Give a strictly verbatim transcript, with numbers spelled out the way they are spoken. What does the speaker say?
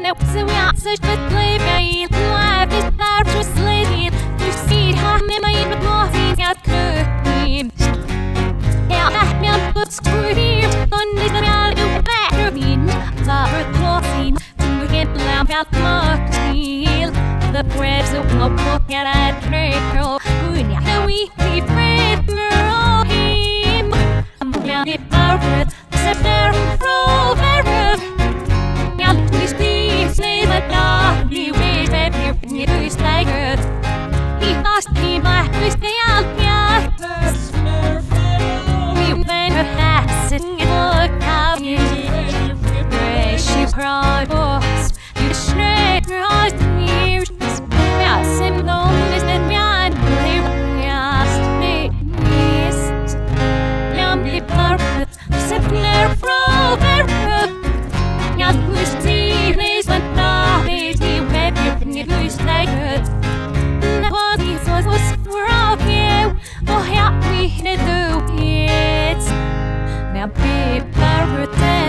now so we are such a play by life is our just lady. You see how me my nothing got clean. Yeah, I am but scream on this real you better mean. Our clothing to get lamp out much steel. The breads of my book and I drink her. Now we be brave for him. I'm gonna be except there for better. Now please please say that now you wait baby you is like it. He must be my stay out yeah. We better have it look how you raise your pride boss. You straight right here. Yeah, same loneliness that behind me. Yeah, me is now be perfect. Simpler from better. Now we see this but now they see where you is like it. Nobody thought was for you. Oh, help me to do it. Now be perfect.